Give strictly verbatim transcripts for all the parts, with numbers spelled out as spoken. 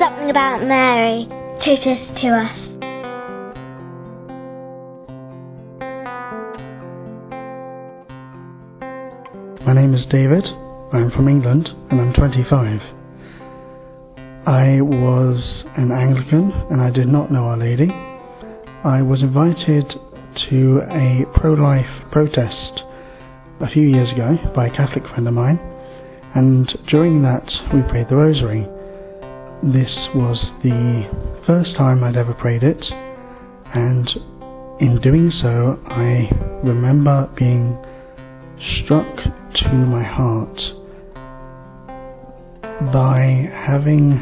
something about Mary teaches to us. My name is David, I'm from England, and I'm twenty-five. I was an Anglican and I did not know Our Lady. I was invited to a pro-life protest a few years ago by a Catholic friend of mine, and during that we prayed the Rosary. This was the first time I'd ever prayed it, and in doing so I remember being struck to my heart by having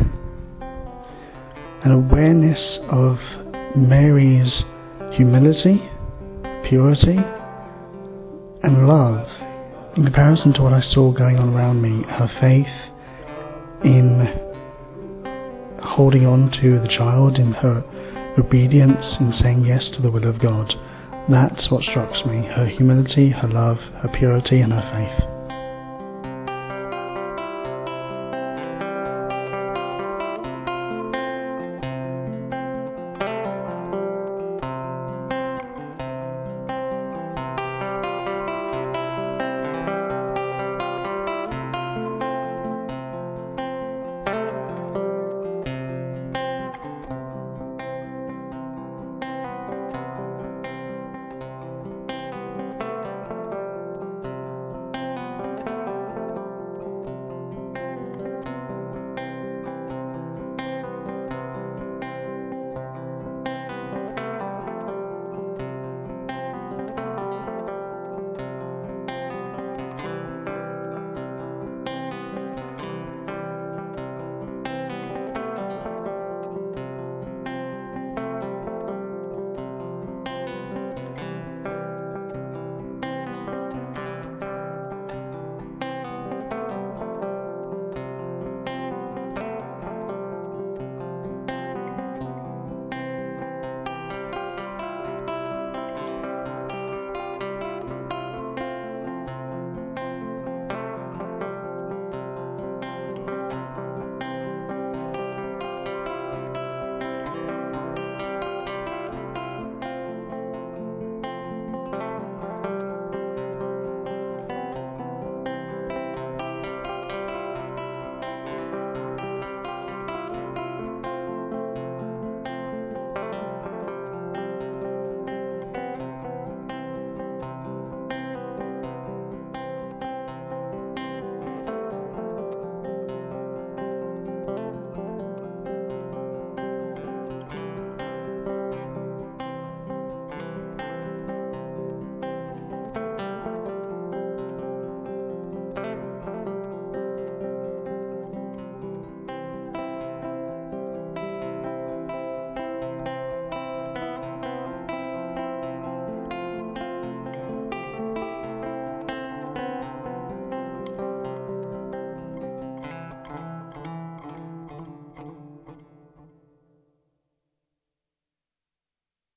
an awareness of Mary's humility, purity, and love in comparison to what I saw going on around me. Her faith in holding on to the child, in her obedience, in saying yes to the will of God. That's what strikes me, her humility, her love, her purity, and her faith.